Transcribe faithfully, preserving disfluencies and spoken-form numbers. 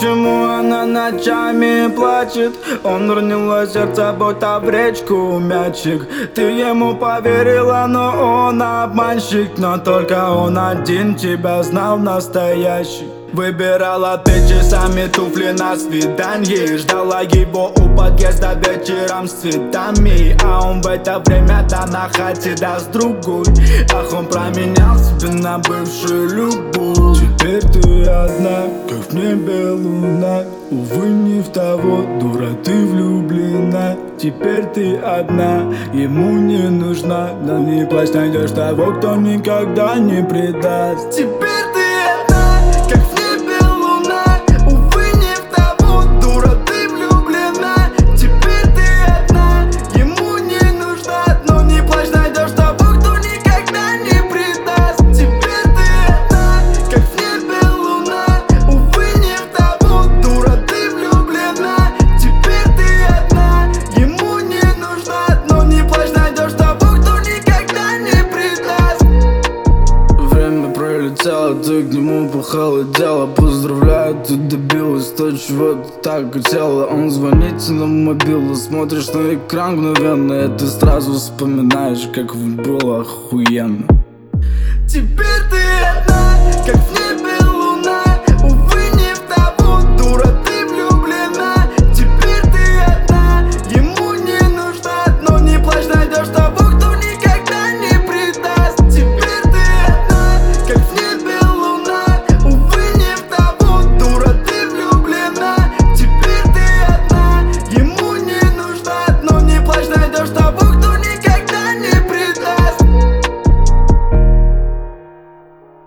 почему она ночами плачет? Он уронил сердце, будто в речку мячик. Ты ему поверила, но он обманщик. Но только он один тебя знал настоящий. Выбирала ты часами туфли на свиданье. Ждала его у подъезда вечером с цветами. А он в это время-то на хате, да с другой. Ах, он променял себя на бывшую любовь. Теперь ты одна, как в небе луна. Увы, не в того, дура, ты влюблена. Теперь ты одна, ему не нужна. Но не плачь, найдешь того, кто никогда не предаст. Теперь ты одна, как в небе луна. Увы, не в того, дура, ты влюблена. Теперь ты одна, ему не нужна. Но не плачь, найдешь того, кто никогда не предаст. Теперь ты одна, как в небе луна. Увы, не в того, дура, ты влюблена. Теперь ты одна, ему не нужна. Но не плачь, найдешь того, кто никогда не предаст. Время пролетело, ты к нему похолодела. Поздравляю, ты добилась то, чего ты так хотела. Он звонит тебе на мобилу, смотришь на экран мгновенно, и ты сразу вспоминаешь, как было охуенно. Теперь ты одна, как в